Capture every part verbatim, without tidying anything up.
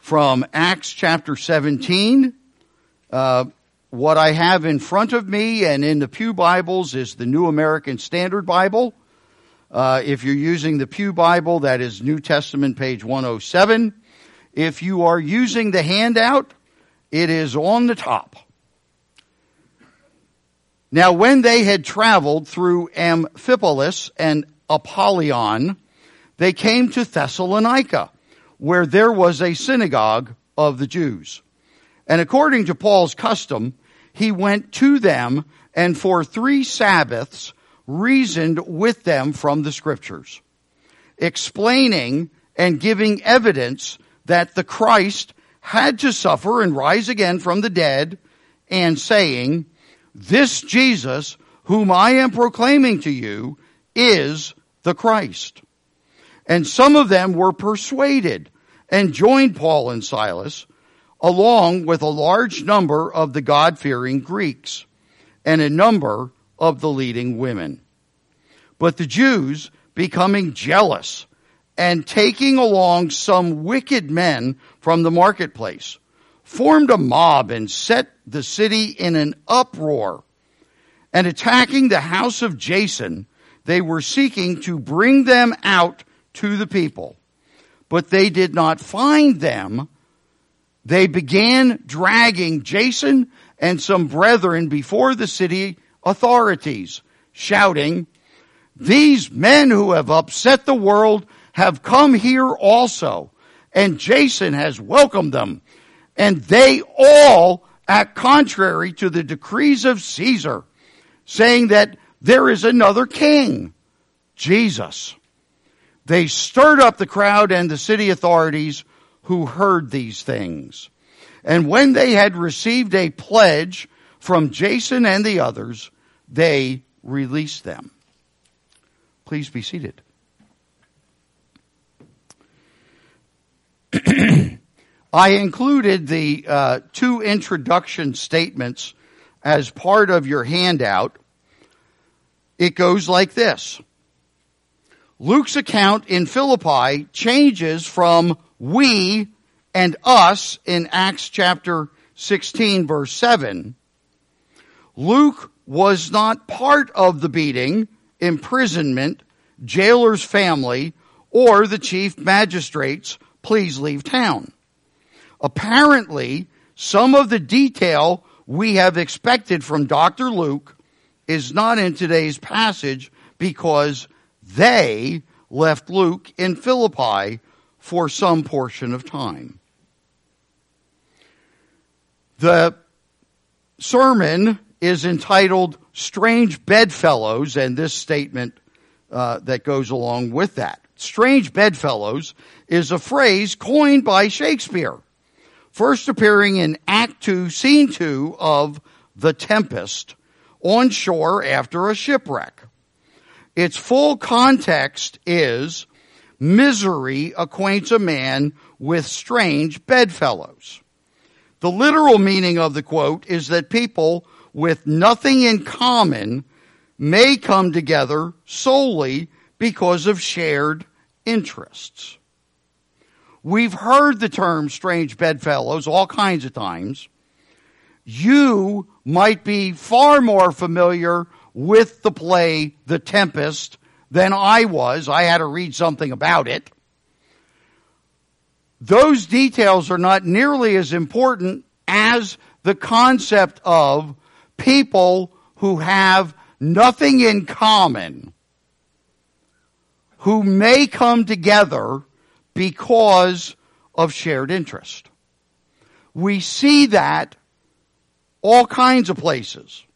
from Acts chapter seventeen. Uh, what I have in front of me and in the Pew Bibles is the New American Standard Bible. Uh, if you're using the Pew Bible, that is New Testament page one oh seven. If you are using the handout, it is on the top. Now, when they had traveled through Amphipolis and Apollyon, they came to Thessalonica, where there was a synagogue of the Jews. And according to Paul's custom, he went to them and for three Sabbaths reasoned with them from the Scriptures, explaining and giving evidence that the Christ had to suffer and rise again from the dead, and saying, "This Jesus, whom I am proclaiming to you, is the Christ." And some of them were persuaded and joined Paul and Silas, along with a large number of the God-fearing Greeks and a number of the leading women. But the Jews, becoming jealous and taking along some wicked men from the marketplace, formed a mob and set the city in an uproar. And attacking the house of Jason, they were seeking to bring them out to the people. But they did not find them. They began dragging Jason and some brethren before the city authorities, shouting, "These men who have upset the world have come here also, and Jason has welcomed them, and they all act contrary to the decrees of Caesar, saying that there is another king, Jesus." They stirred up the crowd and the city authorities who heard these things. And when they had received a pledge from Jason and the others, they released them. Please be seated. I included the uh, two introduction statements as part of your handout. It goes like this. Luke's account in Philippi changes from we and us in Acts chapter sixteen, verse seven. Luke was not part of the beating, imprisonment, jailer's family, or the chief magistrate's "please leave town." Apparently, some of the detail we have expected from Doctor Luke is not in today's passage because they left Luke in Philippi for some portion of time. The sermon is entitled "Strange Bedfellows," and this statement uh, that goes along with that. Strange bedfellows is a phrase coined by Shakespeare, first appearing in Act two, Scene two of The Tempest, on shore after a shipwreck. Its full context is, misery acquaints a man with strange bedfellows. The literal meaning of the quote is that people with nothing in common may come together solely because of shared interests. We've heard the term strange bedfellows all kinds of times. You might be far more familiar with the play The Tempest than I was. I had to read something about it. Those details are not nearly as important as the concept of people who have nothing in common, who may come together because of shared interest. We see that all kinds of places.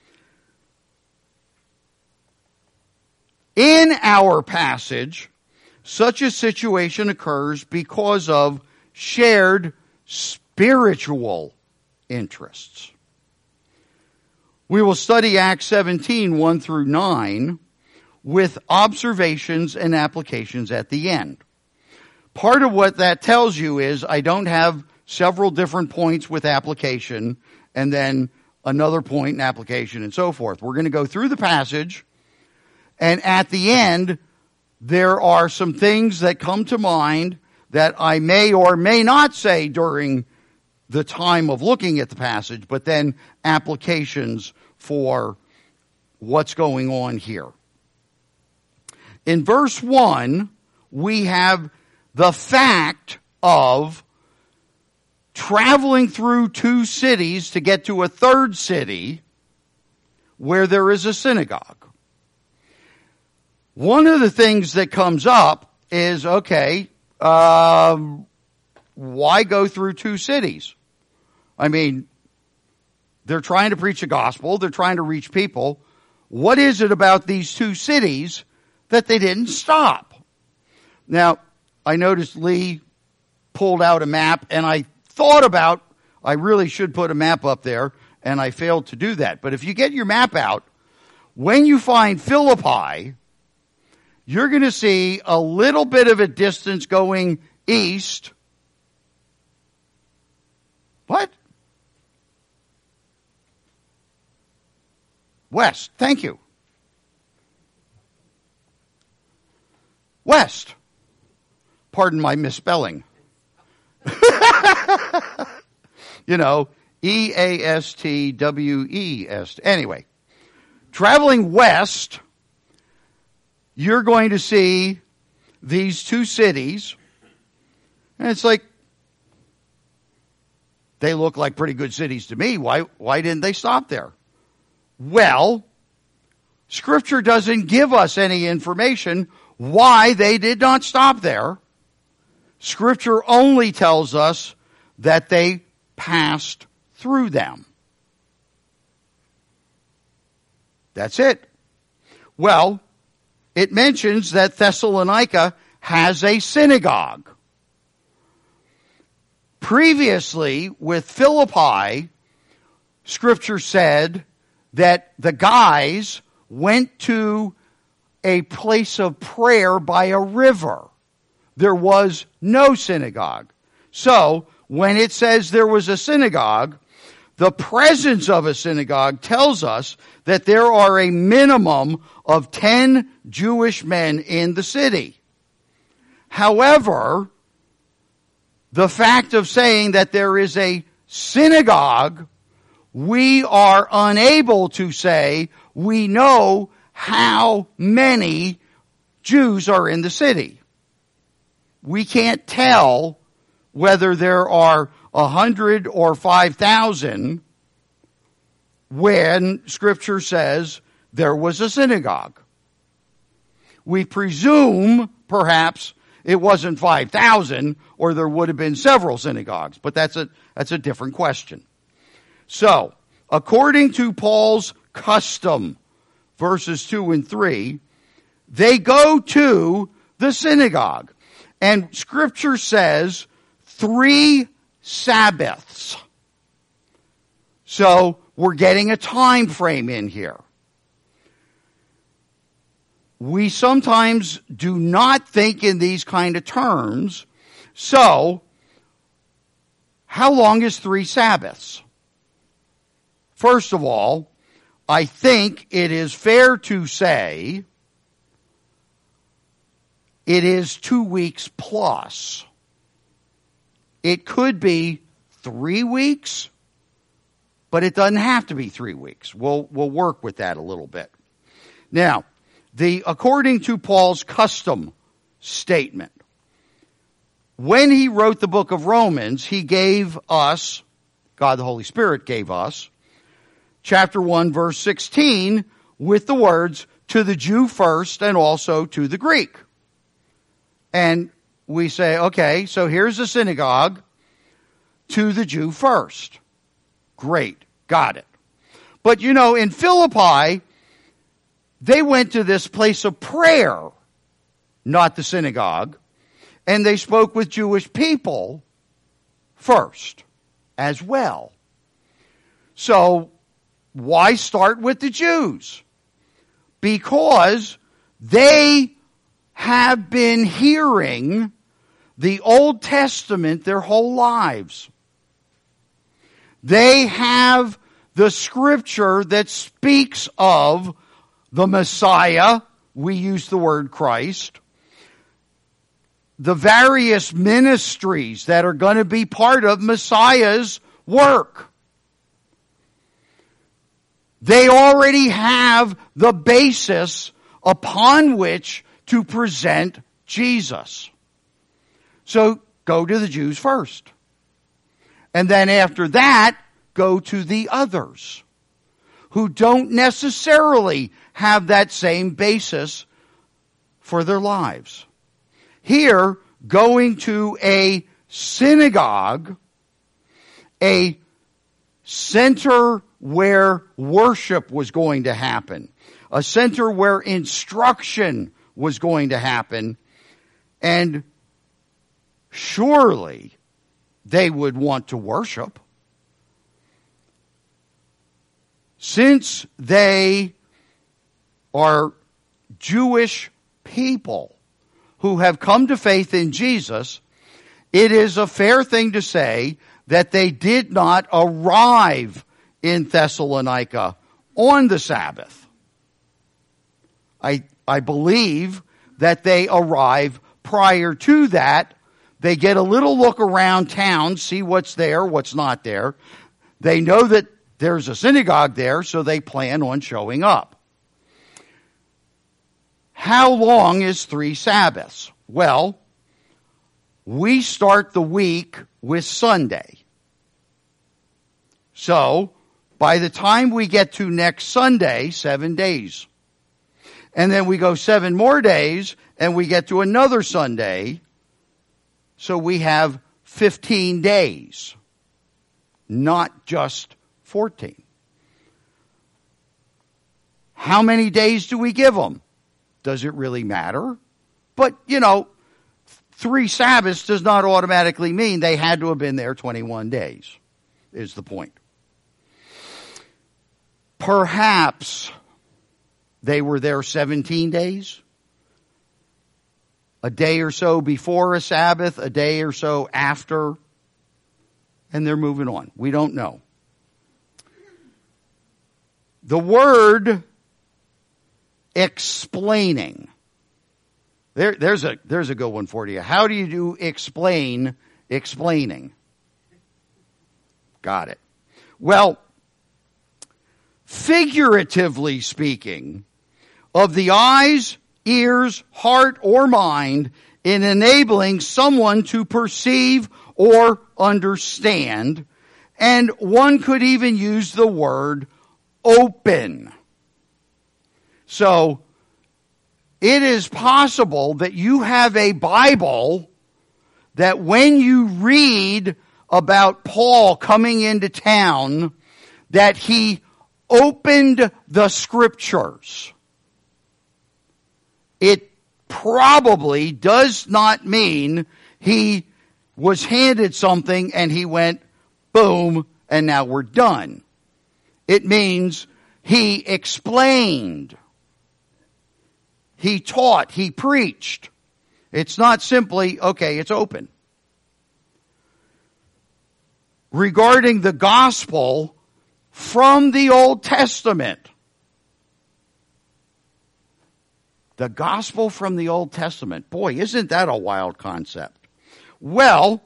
In our passage, such a situation occurs because of shared spiritual interests. We will study Acts seventeen, one through nine, with observations and applications at the end. Part of what that tells you is I don't have several different points with application and then another point in application and so forth. We're going to go through the passage, and at the end, there are some things that come to mind that I may or may not say during the time of looking at the passage, but then applications for what's going on here. In verse one, we have the fact of traveling through two cities to get to a third city where there is a synagogue. One of the things that comes up is, okay, um, why go through two cities? I mean, they're trying to preach the gospel. They're trying to reach people. What is it about these two cities that they didn't stop? Now, I noticed Lee pulled out a map, and I thought about, I really should put a map up there, and I failed to do that. But if you get your map out, when you find Philippi, you're going to see a little bit of a distance going east. What? West. Thank you. West. Pardon my misspelling. You know, E A S T W E S. Anyway, traveling west, you're going to see these two cities, and it's like, they look like pretty good cities to me. Why, why didn't they stop there? Well, Scripture doesn't give us any information why they did not stop there. Scripture only tells us that they passed through them. That's it. Well, it mentions that Thessalonica has a synagogue. Previously, with Philippi, Scripture said that the guys went to a place of prayer by a river. There was no synagogue. So, when it says there was a synagogue, the presence of a synagogue tells us that there are a minimum of ten Jewish men in the city. However, the fact of saying that there is a synagogue, we are unable to say we know how many Jews are in the city. We can't tell whether there are a hundred or five thousand when Scripture says there was a synagogue. We presume, perhaps, it wasn't five thousand, or there would have been several synagogues, but that's a, that's a different question. So, according to Paul's custom, verses two and three, they go to the synagogue. And Scripture says three Sabbaths. So, we're getting a time frame in here. We sometimes do not think in these kind of terms. So, how long is three Sabbaths? First of all, I think it is fair to say it is two weeks plus. It could be three weeks, but it doesn't have to be three weeks. We'll, we'll work with that a little bit. Now, the according to Paul's custom statement, when he wrote the book of Romans, he gave us, God the Holy Spirit gave us, chapter one, verse sixteen, with the words, to the Jew first and also to the Greek. And we say, okay, so here's the synagogue, to the Jew first. Great, got it. But you know, in Philippi, they went to this place of prayer, not the synagogue, and they spoke with Jewish people first as well. So, why start with the Jews? Because they have been hearing the Old Testament their whole lives. They have the Scripture that speaks of the Messiah. We use the word Christ. the various ministries that are going to be part of Messiah's work. They already have the basis upon which to present Jesus. So go to the Jews first. And then after that, go to the others who don't necessarily have that same basis for their lives. Here, going to a synagogue, a center where worship was going to happen, a center where instruction was going to happen, and surely they would want to worship. Since they are Jewish people who have come to faith in Jesus, it is a fair thing to say that they did not arrive in Thessalonica on the Sabbath. I, I believe that they arrive prior to that. They get a little look around town, see what's there, what's not there. They know that there's a synagogue there, so they plan on showing up. How long is three Sabbaths? Well, we start the week with Sunday. So, by the time we get to next Sunday, seven days. And then we go seven more days, and we get to another Sunday. So we have fifteen days, not just fourteen. How many days do we give them? Does it really matter? But, you know, three Sabbaths does not automatically mean they had to have been there twenty-one days, is the point. Perhaps they were there seventeen days, a day or so before a Sabbath, a day or so after, and they're moving on. We don't know. The word explaining. There, there's a there's a good one for you. How do you do explain explaining? Got it. Well, figuratively speaking, of the eyes, ears, heart, or mind in enabling someone to perceive or understand, and one could even use the word open. So, it is possible that you have a Bible that when you read about Paul coming into town, that he opened the scriptures. It probably does not mean he was handed something and he went, boom, and now we're done. It means he explained. He taught, he preached. It's not simply, okay, it's open. Regarding the gospel from the Old Testament. The gospel from the Old Testament. Boy, isn't that a wild concept? Well,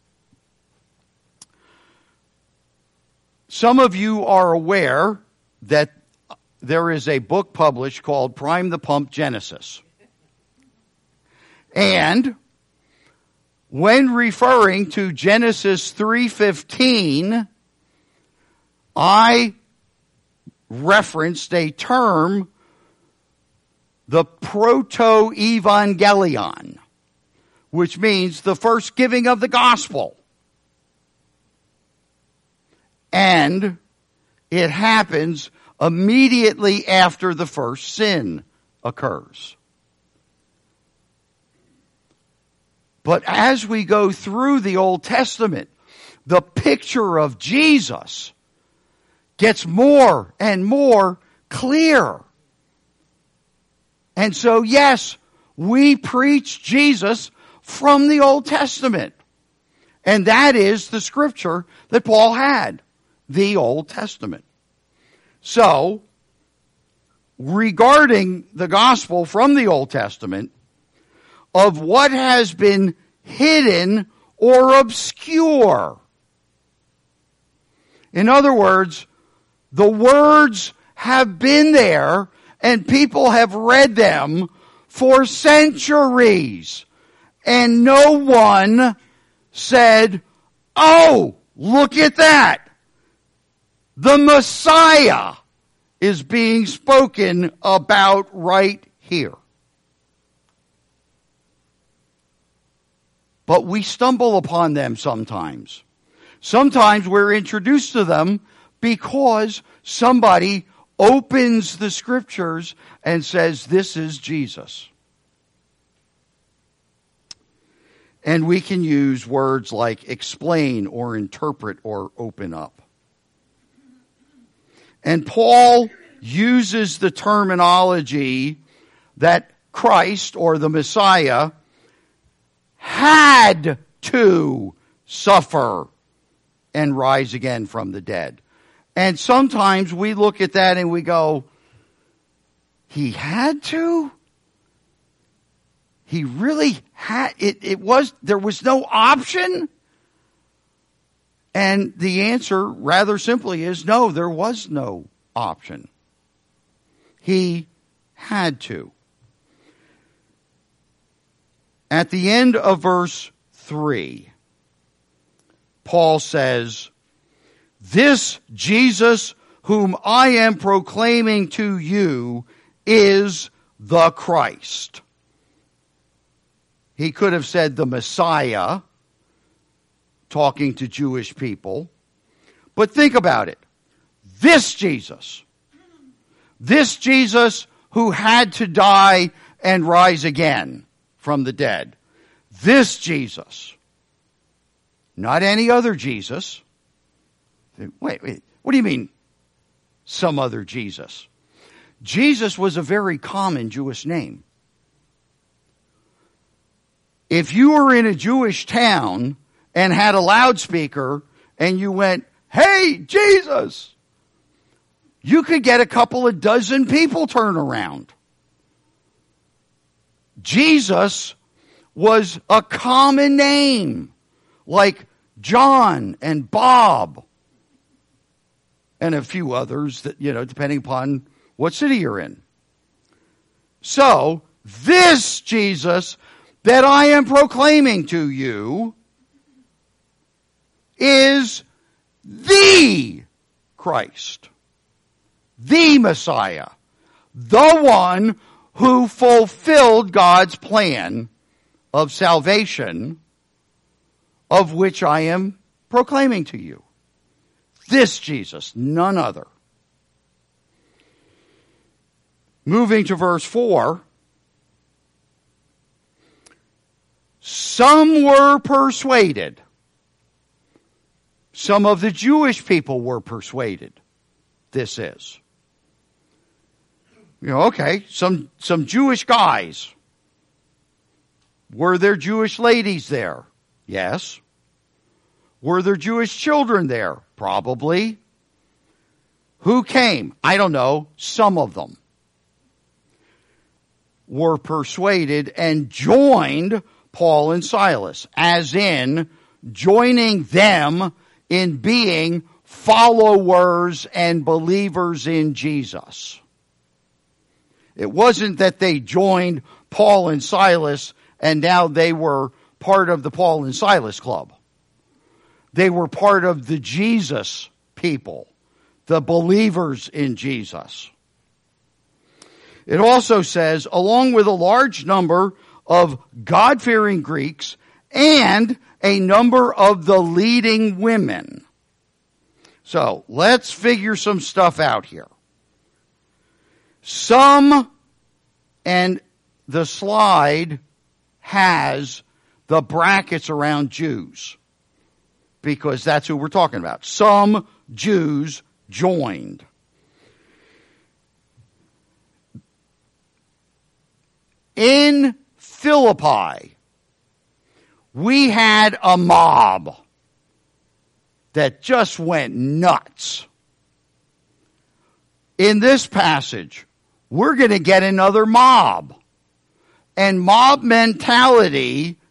some of you are aware that there is a book published called Prime the Pump Genesis. And when referring to Genesis three fifteen, I referenced a term, the proto-evangelion, which means the first giving of the gospel. And it happens immediately after the first sin occurs. But as we go through the Old Testament, the picture of Jesus gets more and more clear. And so, yes, we preach Jesus from the Old Testament. And that is the scripture that Paul had, the Old Testament. So, regarding the gospel from the Old Testament, of what has been hidden or obscure. In other words, the words have been there and people have read them for centuries. And no one said, oh, look at that. The Messiah is being spoken about right here. But we stumble upon them sometimes. Sometimes we're introduced to them because somebody opens the scriptures and says, this is Jesus. And we can use words like explain or interpret or open up. And Paul uses the terminology that Christ or the Messiah had to suffer and rise again from the dead. And sometimes we look at that and we go, he had to? He really had, it, it was, there was no option? And the answer, rather simply, is no, there was no option. He had to. At the end of verse three, Paul says, this Jesus whom I am proclaiming to you is the Christ. He could have said the Messiah, talking to Jewish people. But think about it. This Jesus, this Jesus who had to die and rise again from the dead, this Jesus, not any other Jesus. Wait, wait, what do you mean, some other Jesus? Jesus was a very common Jewish name. If you were in a Jewish town and had a loudspeaker and you went, hey, Jesus, you could get a couple of dozen people turn around. Jesus was a common name, like John and Bob and a few others that, you know, depending upon what city you're in. So, this Jesus that I am proclaiming to you is the Christ, the Messiah, the one who fulfilled God's plan of salvation, of which I am proclaiming to you. This Jesus, none other. Moving to verse four. Some were persuaded. Some of the Jewish people were persuaded. This is. You know, okay, some, some Jewish guys. Were there Jewish ladies there? Yes. Were there Jewish children there? Probably. Who came? I don't know. Some of them were persuaded and joined Paul and Silas, as in joining them in being followers and believers in Jesus. It wasn't that they joined Paul and Silas and now they were part of the Paul and Silas club. They were part of the Jesus people, the believers in Jesus. It also says, along with a large number of God-fearing Greeks and a number of the leading women. So, let's figure some stuff out here. Some, and the slide has the brackets around Jews, because that's who we're talking about. Some Jews joined. In Philippi, we had a mob that just went nuts. In this passage, we're going to get another mob. and mob mentality